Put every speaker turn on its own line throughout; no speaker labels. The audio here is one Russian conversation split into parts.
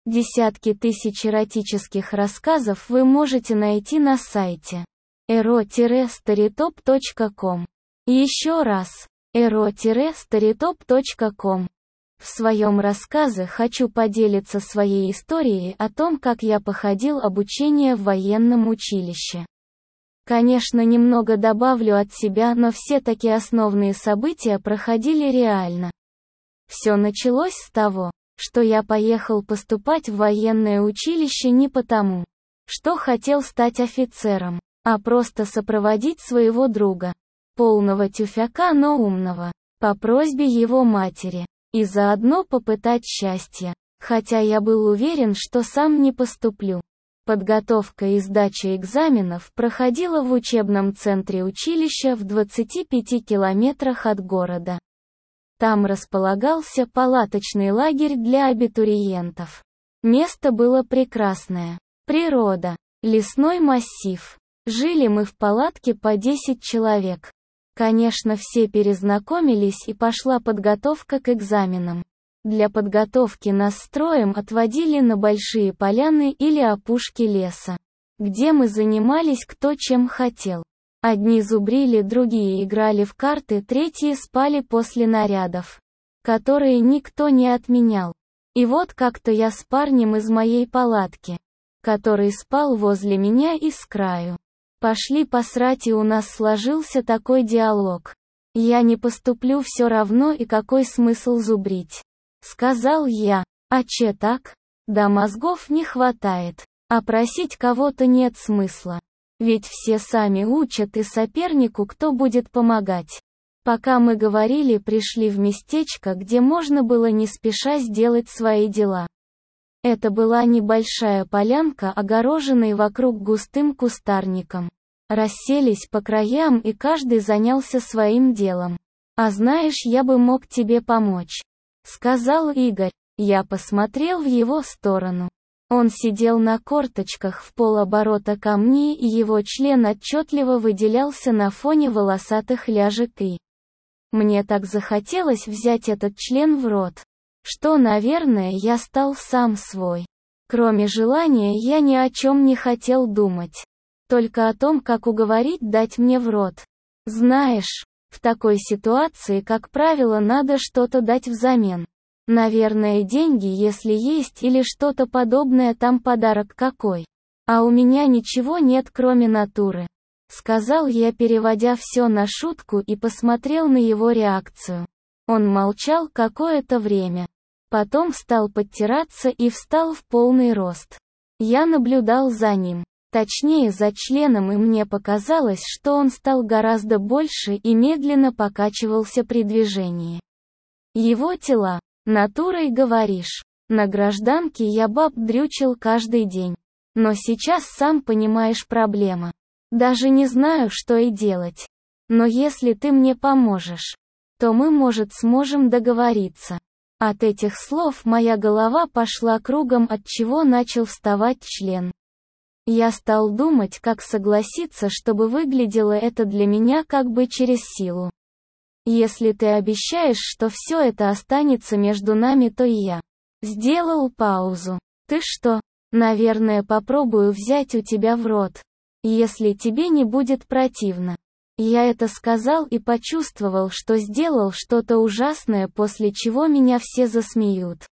Десятки тысяч эротических рассказов вы можете найти на сайте ero-storytop.com. Еще раз, ero-storytop.com. В своем рассказе хочу поделиться своей историей о том, как я проходил обучение в военном училище. Конечно, немного добавлю от себя, но все такие основные события проходили реально. Все началось с того, что я поехал поступать в военное училище не потому, что хотел стать офицером, а просто сопроводить своего друга, полного тюфяка, но умного, по просьбе его матери, и заодно попытать счастье, хотя я был уверен, что сам не поступлю. Подготовка и сдача экзаменов проходила в учебном центре училища в 25 километрах от города. Там располагался палаточный лагерь для абитуриентов. Место было прекрасное. Природа, лесной массив. Жили мы в палатке по 10 человек. Конечно, все перезнакомились и пошла подготовка к экзаменам. Для подготовки нас строем отводили на большие поляны или опушки леса, где мы занимались кто чем хотел. Одни зубрили, другие играли в карты, третьи спали после нарядов, которые никто не отменял. И вот как-то я с парнем из моей палатки, который спал возле меня и с краю, пошли посрать, и у нас сложился такой диалог. «Я не поступлю все равно, и какой смысл зубрить?» Сказал я. «А че так? Да мозгов не хватает, а просить кого-то нет смысла. Ведь все сами учат, и сопернику кто будет помогать?» Пока мы говорили, пришли в местечко, где можно было не спеша сделать свои дела. Это была небольшая полянка, огороженная вокруг густым кустарником. Расселись по краям, и каждый занялся своим делом. «А знаешь, я бы мог тебе помочь», — сказал Игорь. Я посмотрел в его сторону. Он сидел на корточках в полоборота ко мне, и его член отчетливо выделялся на фоне волосатых ляжек, и мне так захотелось взять этот член в рот, что, наверное, я стал сам свой. Кроме желания я ни о чем не хотел думать. Только о том, как уговорить дать мне в рот. Знаешь, в такой ситуации, как правило, надо что-то дать взамен. Наверное, деньги, если есть, или что-то подобное, там подарок какой. А у меня ничего нет, кроме натуры. Сказал я, переводя все на шутку, и посмотрел на его реакцию. Он молчал какое-то время. Потом стал подтираться и встал в полный рост. Я наблюдал за ним. Точнее, за членом, и мне показалось, что он стал гораздо больше и медленно покачивался при движении. Его тела. Натурой, говоришь? На гражданке я баб дрючил каждый день. Но сейчас, сам понимаешь, проблема. Даже не знаю, что и делать. Но если ты мне поможешь, то мы, может, сможем договориться. От этих слов моя голова пошла кругом, от чего начал вставать член. Я стал думать, как согласиться, чтобы выглядело это для меня как бы через силу. «Если ты обещаешь, что все это останется между нами, то и я». Сделал паузу. «Ты что? Наверное, попробую взять у тебя в рот, если тебе не будет противно». Я это сказал и почувствовал, что сделал что-то ужасное, после чего меня все засмеют.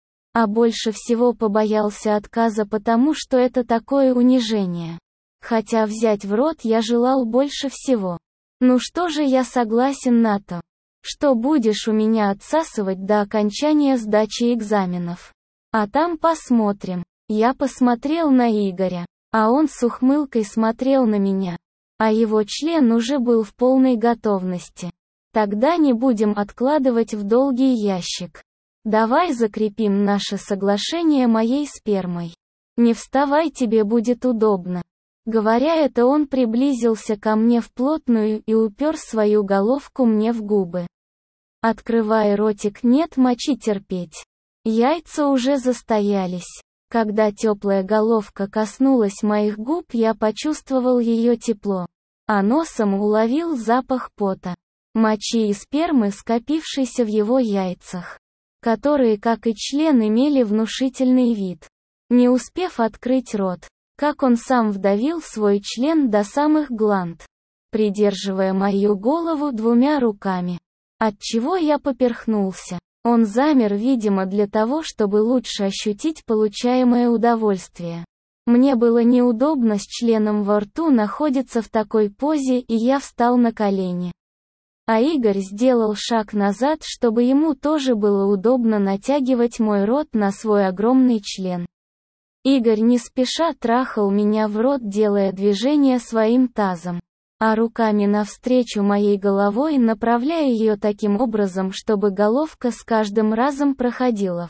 А больше всего побоялся отказа, потому что это такое унижение. Хотя взять в рот я желал больше всего. «Ну что же, я согласен на то, что будешь у меня отсасывать до окончания сдачи экзаменов. А там посмотрим». Я посмотрел на Игоря, а он с ухмылкой смотрел на меня. А его член уже был в полной готовности. «Тогда не будем откладывать в долгий ящик. Давай закрепим наше соглашение моей спермой. Не вставай, тебе будет удобно». Говоря это, он приблизился ко мне вплотную и упер свою головку мне в губы. «Открывай ротик, нет мочи терпеть». Яйца уже застоялись. Когда теплая головка коснулась моих губ, я почувствовал ее тепло, а носом уловил запах пота, мочи и спермы, скопившейся в его яйцах. которые, как и член, имели внушительный вид. Не успев открыть рот, как он сам вдавил свой член до самых гланд, придерживая мою голову двумя руками. Отчего я поперхнулся. Он замер, видимо, для того, чтобы лучше ощутить получаемое удовольствие. Мне было неудобно с членом во рту находиться в такой позе, и я встал на колени. А Игорь сделал шаг назад, чтобы ему тоже было удобно натягивать мой рот на свой огромный член. Игорь не спеша трахал меня в рот, делая движения своим тазом, а руками навстречу моей головой, направляя ее таким образом, чтобы головка с каждым разом проходила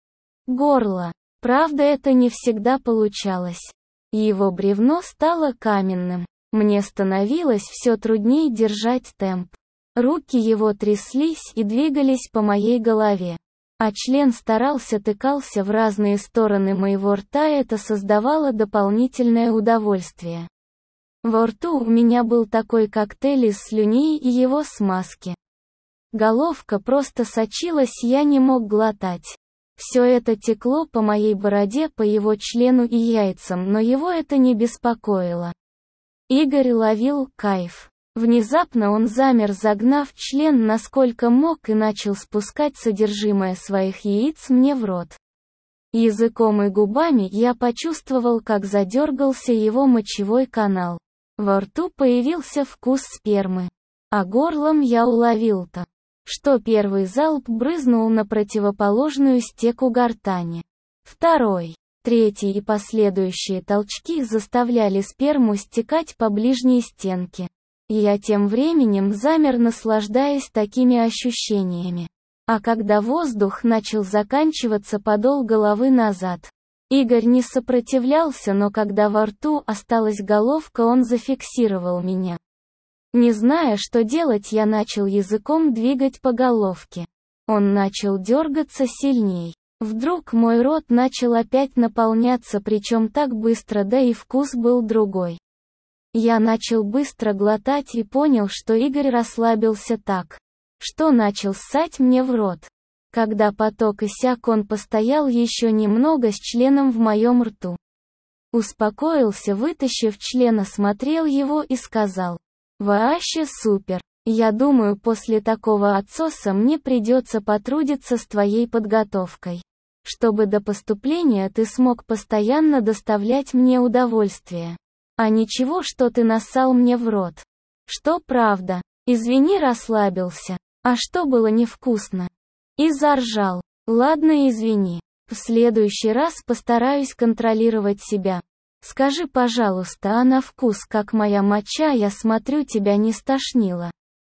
в горло. Правда, это не всегда получалось. Его бревно стало каменным. Мне становилось все труднее держать темп. Руки его тряслись и двигались по моей голове. А член тыкался в разные стороны моего рта, и это создавало дополнительное удовольствие. Во рту у меня был такой коктейль из слюней и его смазки. Головка просто сочилась, я не мог глотать. Все это текло по моей бороде, по его члену и яйцам, но его это не беспокоило. Игорь ловил кайф. Внезапно он замер, загнав член насколько мог, и начал спускать содержимое своих яиц мне в рот. Языком и губами я почувствовал, как задергался его мочевой канал. Во рту появился вкус спермы. А горлом я уловил-то, что первый залп брызнул на противоположную стеку гортани. Второй, третий и последующие толчки заставляли сперму стекать по ближней стенке. Я тем временем замер, наслаждаясь такими ощущениями. А когда воздух начал заканчиваться, подол головы назад. Игорь не сопротивлялся, но когда во рту осталась головка, он зафиксировал меня. Не зная, что делать, я начал языком двигать по головке. Он начал дергаться сильней. Вдруг мой рот начал опять наполняться, причем так быстро, да и вкус был другой. Я начал быстро глотать и понял, что Игорь расслабился так, что начал ссать мне в рот. Когда поток иссяк, он постоял еще немного с членом в моем рту. Успокоился, вытащив член, осмотрел его и сказал: «Вообще супер. Я думаю, после такого отсоса мне придется потрудиться с твоей подготовкой, чтобы до поступления ты смог постоянно доставлять мне удовольствие. А ничего, что ты нассал мне в рот. Что правда? Извини, расслабился. А что было невкусно?» И заржал. «Ладно, извини. В следующий раз постараюсь контролировать себя. Скажи, пожалуйста, а на вкус как моя моча, я смотрю, тебя не стошнило?»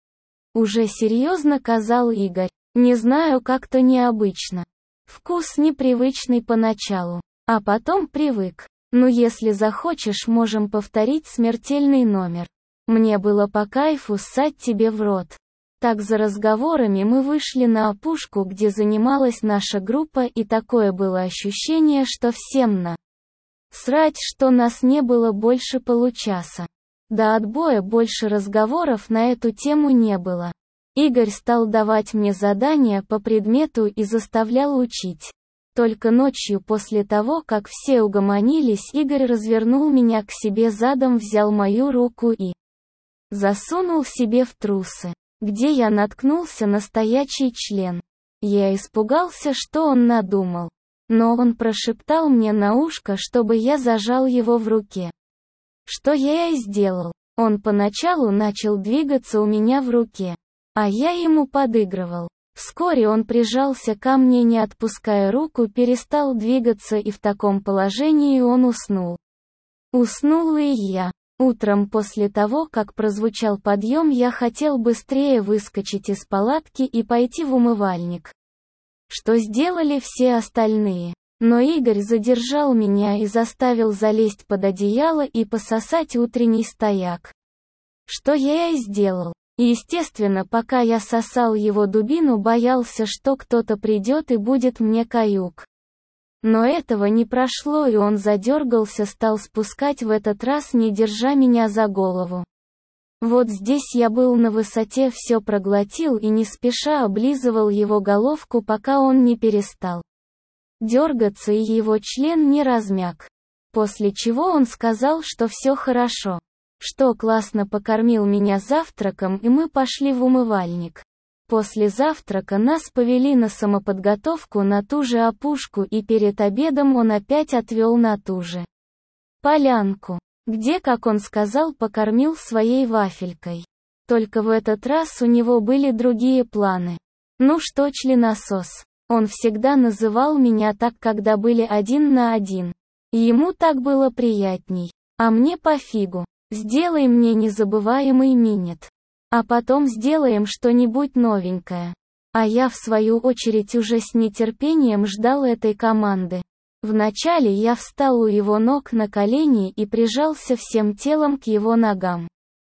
Уже серьезно сказал Игорь. «Не знаю, как-то необычно. Вкус непривычный поначалу, а потом привык. Ну, если захочешь, можем повторить смертельный номер. Мне было по кайфу ссать тебе в рот». Так за разговорами мы вышли на опушку, где занималась наша группа, и такое было ощущение, что всем срать, что нас не было больше получаса. До отбоя больше разговоров на эту тему не было. Игорь стал давать мне задания по предмету и заставлял учить. Только ночью, после того, как все угомонились, Игорь развернул меня к себе задом, взял мою руку и засунул себе в трусы, где я наткнулся на стоячий член. Я испугался, что он надумал. Но он прошептал мне на ушко, чтобы я зажал его в руке. Что я и сделал. Он поначалу начал двигаться у меня в руке, а я ему подыгрывал. Вскоре он прижался ко мне, не отпуская руку, перестал двигаться, и в таком положении он уснул. Уснул и я. Утром после того, как прозвучал подъем, я хотел быстрее выскочить из палатки и пойти в умывальник, что сделали все остальные. Но Игорь задержал меня и заставил залезть под одеяло и пососать утренний стояк. Что я и сделал. Естественно, пока я сосал его дубину, боялся, что кто-то придет и будет мне каюк. Но этого не прошло, и он задергался, стал спускать, в этот раз не держа меня за голову. Вот здесь я был на высоте, все проглотил и не спеша облизывал его головку, пока он не перестал дергаться и его член не размяк. После чего он сказал, что все хорошо, что классно покормил меня завтраком, и мы пошли в умывальник. После завтрака нас повели на самоподготовку на ту же опушку, и перед обедом он опять отвел на ту же полянку, где, как он сказал, покормил своей вафелькой. Только в этот раз у него были другие планы. Ну что, членосос. Он всегда называл меня так, когда были один на один. Ему так было приятней. А мне пофигу. Сделай мне незабываемый минет. А потом сделаем что-нибудь новенькое. А я в свою очередь уже с нетерпением ждал этой команды. Вначале я встал у его ног на колени и прижался всем телом к его ногам.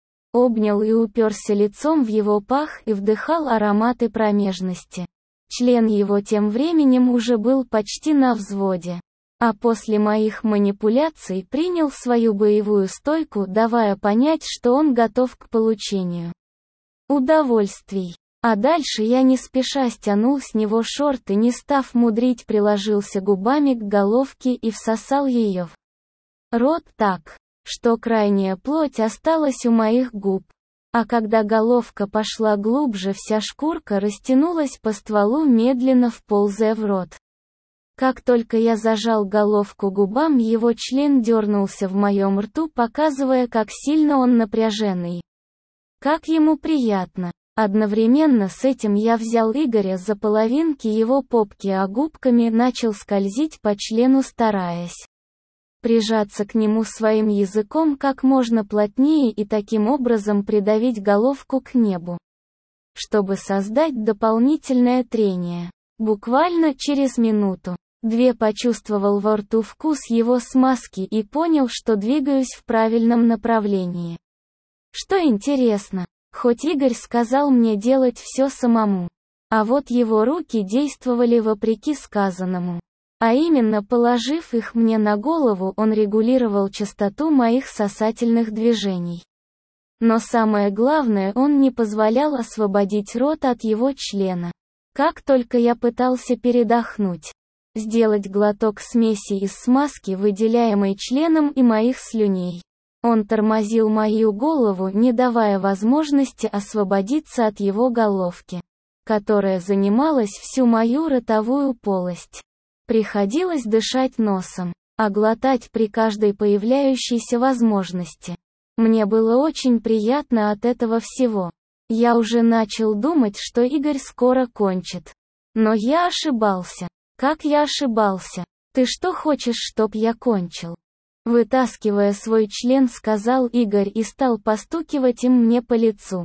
Обнял и уперся лицом в его пах и вдыхал ароматы промежности. Член его тем временем уже был почти на взводе. А после моих манипуляций принял свою боевую стойку, давая понять, что он готов к получению удовольствий. А дальше я не спеша стянул с него шорты, не став мудрить, приложился губами к головке и всосал ее в рот так, что крайняя плоть осталась у моих губ. А когда головка пошла глубже, вся шкурка растянулась по стволу, медленно вползая в рот. Как только я зажал головку губам, его член дернулся в моем рту, показывая, как сильно он напряженный. Как ему приятно. Одновременно с этим я взял Игоря за половинки его попки, а губками начал скользить по члену, стараясь прижаться к нему своим языком как можно плотнее и таким образом придавить головку к небу, чтобы создать дополнительное трение. Буквально через минуту-две почувствовал во рту вкус его смазки и понял, что двигаюсь в правильном направлении. Что интересно, хоть Игорь сказал мне делать все самому, а вот его руки действовали вопреки сказанному. А именно, положив их мне на голову, он регулировал частоту моих сосательных движений. Но самое главное, он не позволял освободить рот от его члена. Как только я пытался передохнуть, сделать глоток смеси из смазки, выделяемой членом, и моих слюней, он тормозил мою голову, не давая возможности освободиться от его головки, которая занималась всю мою ротовую полость. Приходилось дышать носом, а глотать при каждой появляющейся возможности. Мне было очень приятно от этого всего. Я уже начал думать, что Игорь скоро кончит. Но я ошибался. Как я ошибался? Ты что хочешь, чтоб я кончил? Вытаскивая свой член, сказал Игорь и стал постукивать им мне по лицу.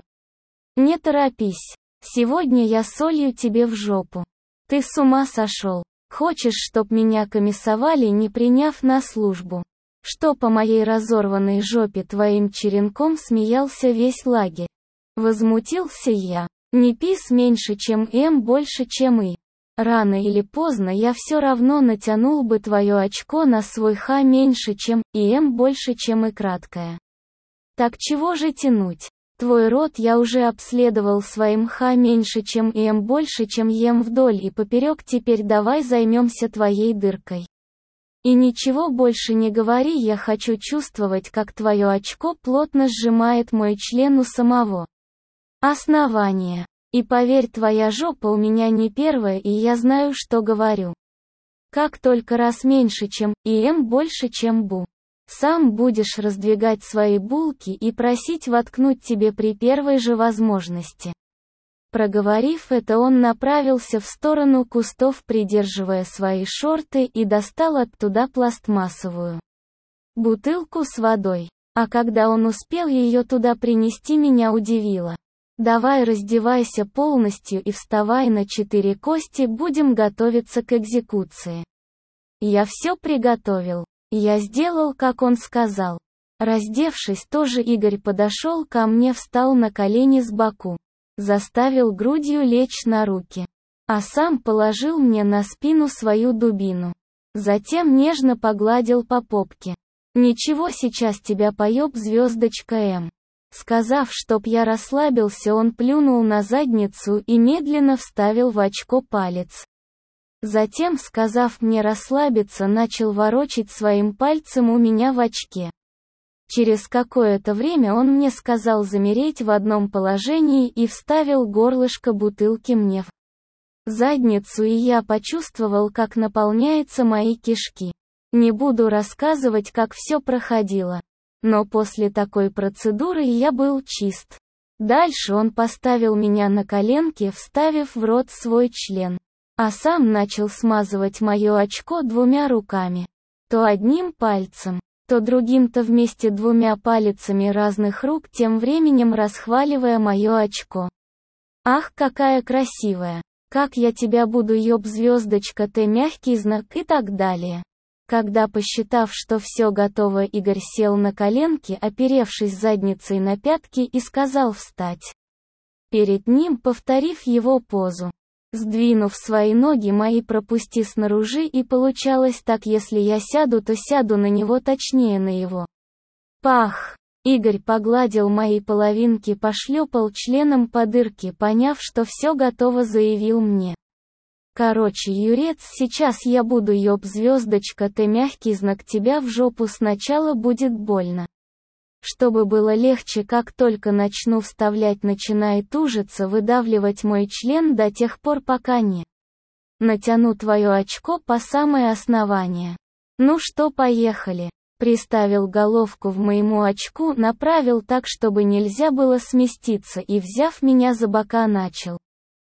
Не торопись. Сегодня я солью тебе в жопу. Ты с ума сошел? Хочешь, чтоб меня комиссовали, не приняв на службу? Что по моей разорванной жопе твоим черенком смеялся весь лагерь? Возмутился я. Не пис меньше, чем М, больше, чем И. Рано или поздно я все равно натянул бы твое очко на свой Х меньше, чем И, М больше, чем И краткое. Так чего же тянуть? Твой рот я уже обследовал своим Х меньше, чем И, М больше, чем Ем вдоль и поперек, теперь давай займемся твоей дыркой. И ничего больше не говори, я хочу чувствовать, как твое очко плотно сжимает мой член у самого основания. И поверь, твоя жопа у меня не первая, и я знаю, что говорю. Как только раз меньше, чем И, М больше, чем Бу. Сам будешь раздвигать свои булки и просить воткнуть тебе при первой же возможности. Проговорив это, он направился в сторону кустов, придерживая свои шорты, и достал оттуда пластмассовую бутылку с водой. А когда он успел ее туда принести, меня удивило. Давай раздевайся полностью и вставай на 4 кости, будем готовиться к экзекуции. Я все приготовил. Я сделал, как он сказал. Раздевшись тоже, Игорь подошел ко мне, встал на колени сбоку, заставил грудью лечь на руки, а сам положил мне на спину свою дубину. Затем нежно погладил по попке. «Ничего, сейчас тебя поёб, звездочка М», — Сказав, чтоб я расслабился, он плюнул на задницу и медленно вставил в очко палец. Затем, сказав мне расслабиться, начал ворочить своим пальцем у меня в очке. Через какое-то время он мне сказал замереть в одном положении и вставил горлышко бутылки мне в задницу, и я почувствовал, как наполняются мои кишки. Не буду рассказывать, как все проходило. Но после такой процедуры я был чист. Дальше он поставил меня на коленки, вставив в рот свой член. А сам начал смазывать мое очко двумя руками. То одним пальцем, то другим, то вместе двумя палицами разных рук, тем временем расхваливая мое очко. «Ах, какая красивая! Как я тебя буду, ёб-звездочка, ты мягкий знак» и так далее. Когда, посчитав, что все готово, Игорь сел на коленки, оперевшись задницей на пятки, и сказал встать перед ним, повторив его позу. Сдвинув свои ноги мои, пропусти снаружи, и получалось так: если я сяду, то сяду на него, точнее на его пах. Игорь погладил мои половинки, пошлепал членом по дырке, поняв, что все готово, заявил мне: «Короче, Юрец, сейчас я буду, ёб-звездочка, ты мягкий знак, тебя в жопу сначала будет больно. Чтобы было легче, как только начну вставлять, начинай тужиться, выдавливать мой член до тех пор, пока не натяну твое очко по самое основание. Ну что, поехали». Приставил головку в моему очку, направил так, чтобы нельзя было сместиться, и, взяв меня за бока, начал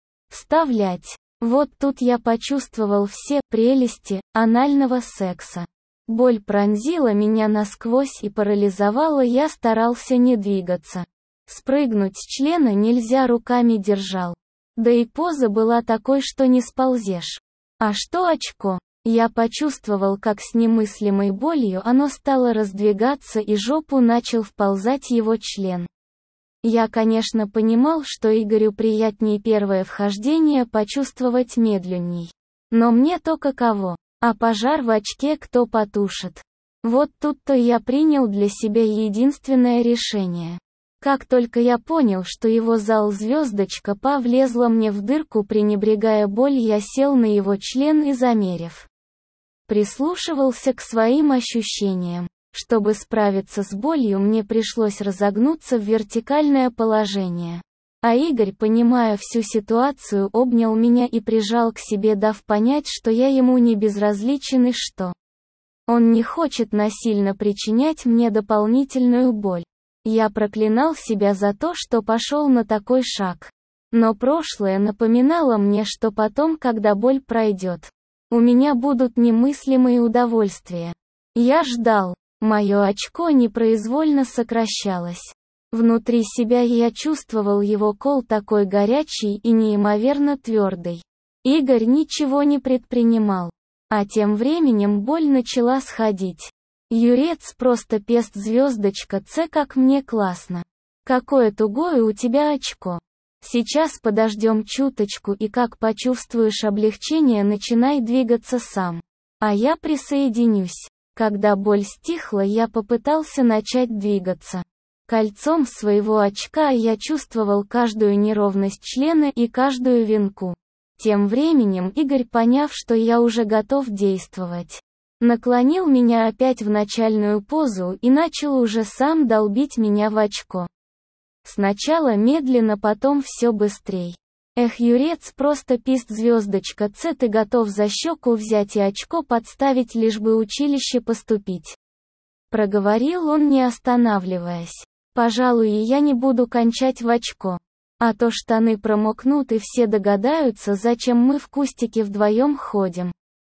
вставлять. Вот тут я почувствовал все прелести анального секса. Боль пронзила меня насквозь и парализовала, я старался не двигаться. Спрыгнуть с члена нельзя, руками держал. Да и поза была такой, что не сползешь. А что очко? Я почувствовал, как с немыслимой болью оно стало раздвигаться, и жопу начал вползать его член. Я, конечно, понимал, что Игорю приятнее первое вхождение почувствовать медленней. Но мне-то каково? А пожар в очке кто потушит? Вот тут-то я принял для себя единственное решение. Как только я понял, что его зал-звездочка влезла мне в дырку, пренебрегая боль, я сел на его член и, замерев, прислушивался к своим ощущениям. Чтобы справиться с болью, мне пришлось разогнуться в вертикальное положение. А Игорь, понимая всю ситуацию, обнял меня и прижал к себе, дав понять, что я ему не безразличен и что он не хочет насильно причинять мне дополнительную боль. Я проклинал себя за то, что пошел на такой шаг. Но прошлое напоминало мне, что потом, когда боль пройдет, у меня будут немыслимые удовольствия. Я ждал. Мое очко непроизвольно сокращалось. Внутри себя я чувствовал его кол, такой горячий и неимоверно твердый. Игорь ничего не предпринимал. А тем временем боль начала сходить. Юрец, просто пест, звездочка, как мне классно. Какое тугое у тебя очко. Сейчас подождем чуточку, и как почувствуешь облегчение, начинай двигаться сам. А я присоединюсь. Когда боль стихла, я попытался начать двигаться. Кольцом своего очка я чувствовал каждую неровность члена и каждую венку. Тем временем Игорь, поняв, что я уже готов действовать, наклонил меня опять в начальную позу и начал уже сам долбить меня в очко. Сначала медленно, потом все быстрей. Эх, Юрец, просто пист, звездочка, ты готов за щеку взять и очко подставить, лишь бы училище поступить. Проговорил он, не останавливаясь. Пожалуй, и я не буду кончать в очко. А то штаны промокнут и все догадаются, зачем мы в кустике вдвоем ходим.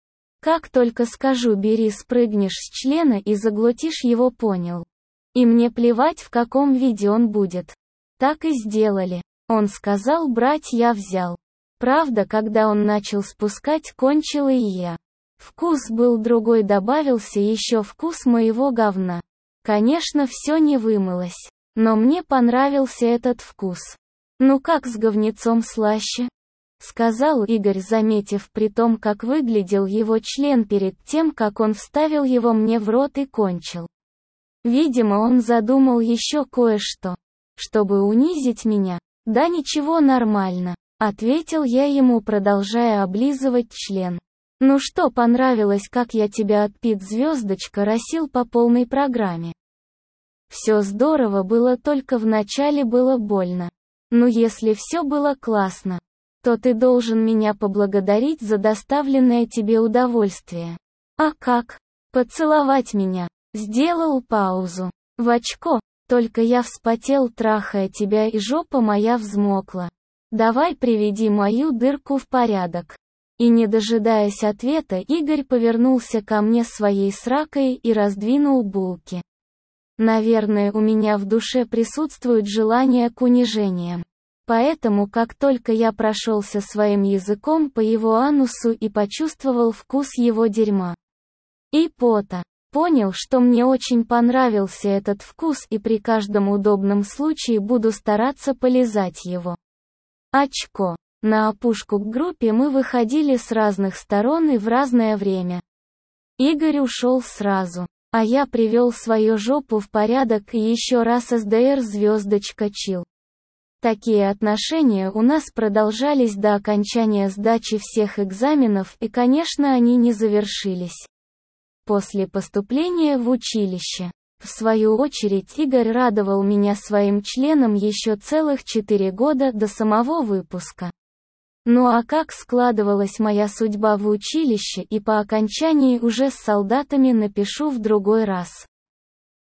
Как только скажу бери, спрыгнешь с члена и заглотишь его, понял? И мне плевать, в каком виде он будет. Так и сделали. Он сказал брать, я взял. Правда, когда он начал спускать, кончила и я. Вкус был другой, добавился еще вкус моего говна. Конечно, все не вымылось. Но мне понравился этот вкус. Ну как с говнецом слаще? Сказал Игорь, заметив при том, как выглядел его член перед тем, как он вставил его мне в рот и кончил. Видимо, он задумал еще кое-что. Чтобы унизить меня? Да ничего, нормально, ответил я ему, продолжая облизывать член. Ну что, понравилось, как я тебя отпит звездочка росил по полной программе? Все здорово было, только вначале было больно. Ну если все было классно, то ты должен меня поблагодарить за доставленное тебе удовольствие. А как? Поцеловать меня. Сделал паузу. В очко. Только я вспотел, трахая тебя, и жопа моя взмокла. Давай приведи мою дырку в порядок. И не дожидаясь ответа, Игорь повернулся ко мне своей сракой и раздвинул булки. Наверное, у меня в душе присутствует желание к унижениям. Поэтому, как только я прошелся своим языком по его анусу и почувствовал вкус его дерьма и пота, понял, что мне очень понравился этот вкус, и при каждом удобном случае буду стараться полизать его. Очко. На опушку к группе мы выходили с разных сторон и в разное время. Игорь ушел сразу, а я привел свою жопу в порядок и еще раз СДР звездочка чил. Такие отношения у нас продолжались до окончания сдачи всех экзаменов, и, конечно, они не завершились после поступления в училище. В свою очередь, Игорь радовал меня своим членом еще целых 4 года до самого выпуска. Ну а как складывалась моя судьба в училище и по окончании уже с солдатами, напишу в другой раз.